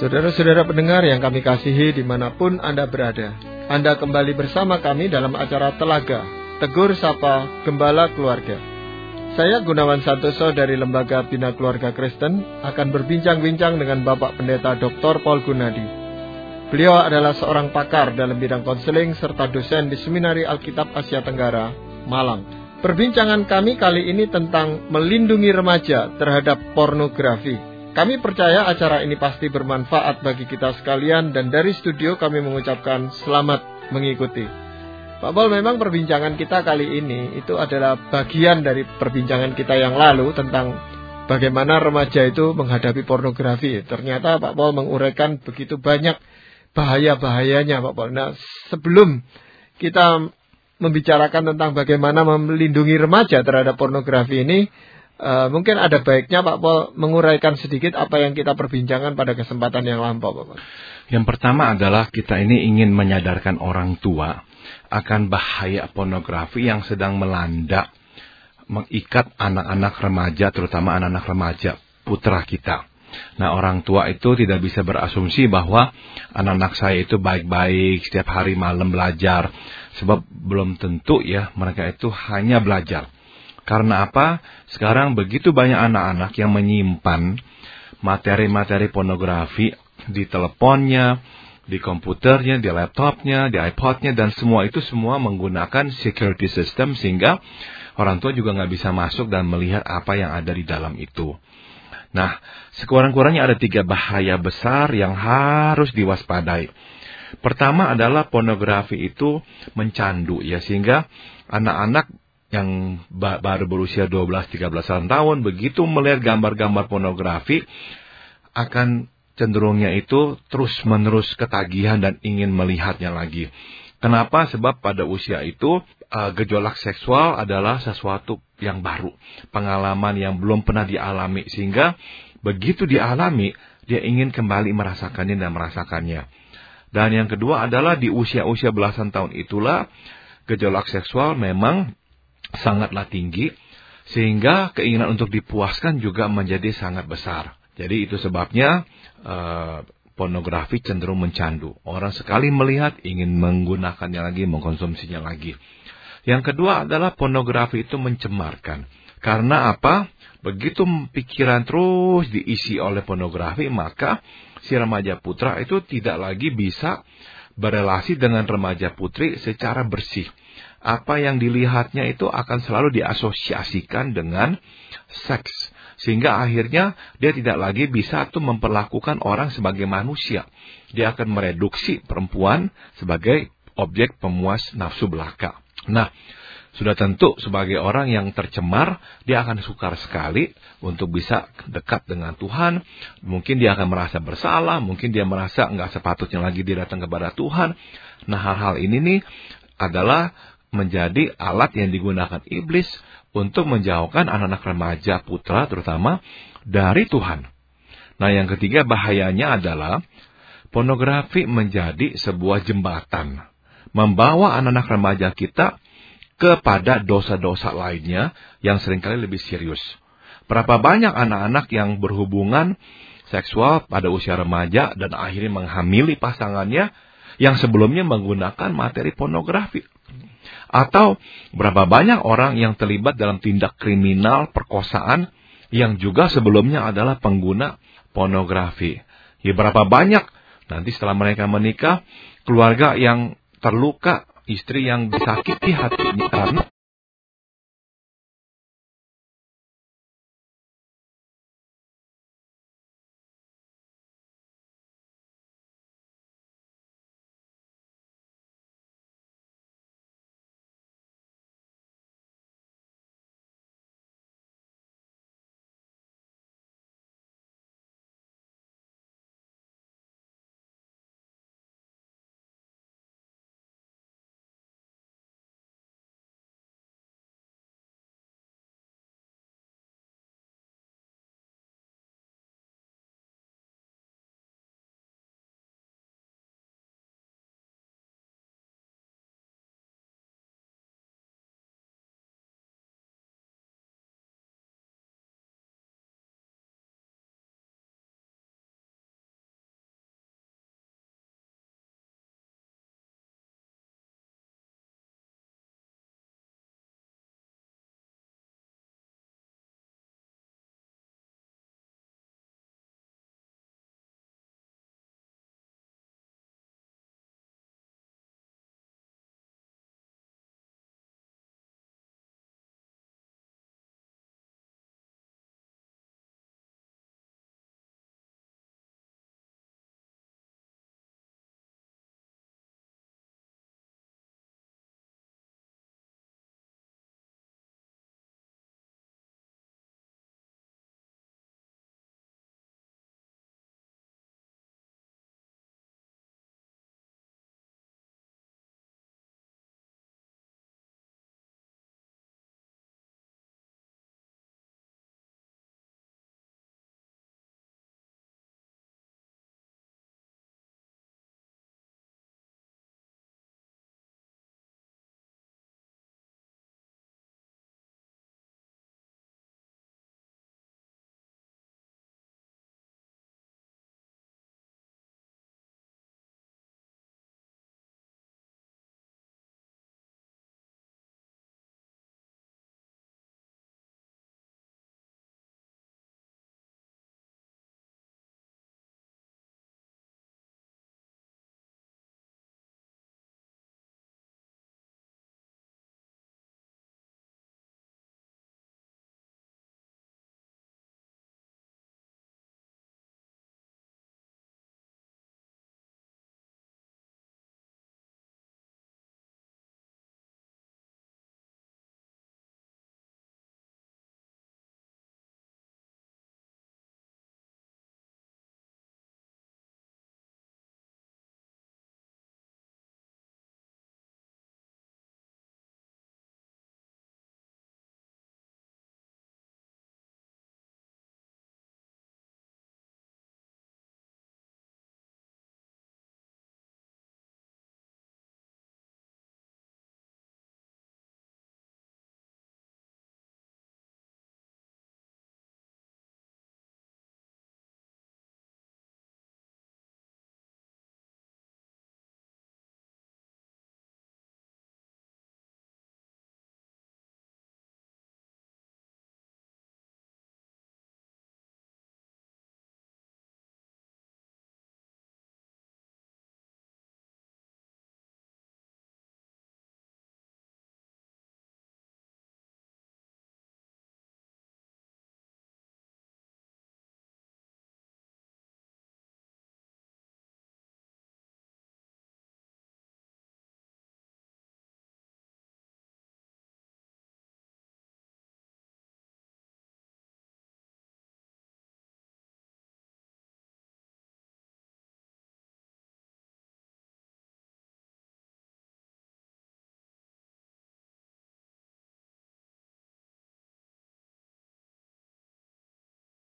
Saudara-saudara pendengar yang kami kasihi dimanapun Anda berada, Anda kembali bersama kami dalam acara Telaga, Tegur Sapa Gembala Keluarga. Saya Gunawan Santoso dari Lembaga Bina Keluarga Kristen akan berbincang-bincang dengan Bapak Pendeta Dr. Paul Gunadi. Beliau adalah seorang pakar dalam bidang konseling serta dosen di Seminari Alkitab Asia Tenggara, Malang. Perbincangan kami kali ini tentang melindungi remaja terhadap pornografi. Kami percaya acara ini pasti bermanfaat bagi kita sekalian dan dari studio kami mengucapkan selamat mengikuti. Pak Paul, memang perbincangan kita kali ini itu adalah bagian dari perbincangan kita yang lalu tentang bagaimana remaja itu menghadapi pornografi. Ternyata Pak Paul menguraikan begitu banyak bahaya-bahayanya, Pak Paul. Nah, sebelum kita membicarakan tentang bagaimana melindungi remaja terhadap pornografi ini, mungkin ada baiknya Pak Paul menguraikan sedikit apa yang kita perbincangkan pada kesempatan yang lampau, Pak Paul. Yang pertama adalah kita ini ingin menyadarkan orang tua akan bahaya pornografi yang sedang melanda, mengikat anak-anak remaja, terutama anak-anak remaja putra kita. Nah, orang tua itu tidak bisa berasumsi bahwa anak-anak saya itu baik-baik, setiap hari malam belajar. Sebab belum tentu ya, mereka itu hanya belajar. Karena apa? Sekarang begitu banyak anak-anak yang menyimpan materi-materi pornografi di teleponnya, di komputernya, di laptopnya, di iPodnya, dan semua itu semua menggunakan security system sehingga orang tua juga nggak bisa masuk dan melihat apa yang ada di dalam itu. Nah, sekurang-kurangnya ada 3 bahaya besar yang harus diwaspadai. Pertama adalah pornografi itu mencandu ya, sehingga anak-anak yang baru berusia 12-13 tahun begitu melihat gambar-gambar pornografi akan cenderungnya itu terus-menerus ketagihan dan ingin melihatnya lagi. Kenapa? Sebab pada usia itu gejolak seksual adalah sesuatu yang baru, pengalaman yang belum pernah dialami, sehingga begitu dialami dia ingin kembali merasakannya dan merasakannya. Dan yang kedua adalah di usia-usia belasan tahun itulah gejolak seksual memang sangatlah tinggi, sehingga keinginan untuk dipuaskan juga menjadi sangat besar. Jadi itu sebabnya pornografi cenderung mencandu. Orang sekali melihat ingin menggunakannya lagi, mengkonsumsinya lagi. Yang kedua adalah pornografi itu mencemarkan. Karena apa? Begitu pikiran terus diisi oleh pornografi, maka si remaja putra itu tidak lagi bisa berelasi dengan remaja putri secara bersih. Apa yang dilihatnya itu akan selalu diasosiasikan dengan seks. Sehingga akhirnya dia tidak lagi bisa tuh memperlakukan orang sebagai manusia. Dia akan mereduksi perempuan sebagai objek pemuas nafsu belaka. Nah, sudah tentu sebagai orang yang tercemar, dia akan sukar sekali untuk bisa dekat dengan Tuhan. Mungkin dia akan merasa bersalah, mungkin dia merasa nggak sepatutnya lagi dia datang kepada Tuhan. Nah, hal-hal ini nih adalah menjadi alat yang digunakan iblis untuk menjauhkan anak-anak remaja putra terutama dari Tuhan. Nah, yang ketiga bahayanya adalah pornografi menjadi sebuah jembatan, membawa anak-anak remaja kita kepada dosa-dosa lainnya yang seringkali lebih serius. Berapa banyak anak-anak yang berhubungan seksual pada usia remaja dan akhirnya menghamili pasangannya yang sebelumnya menggunakan materi pornografi. Atau berapa banyak orang yang terlibat dalam tindak kriminal perkosaan yang juga sebelumnya adalah pengguna pornografi. Ya, berapa banyak nanti setelah mereka menikah, keluarga yang terluka, istri yang disakiti hatinya karena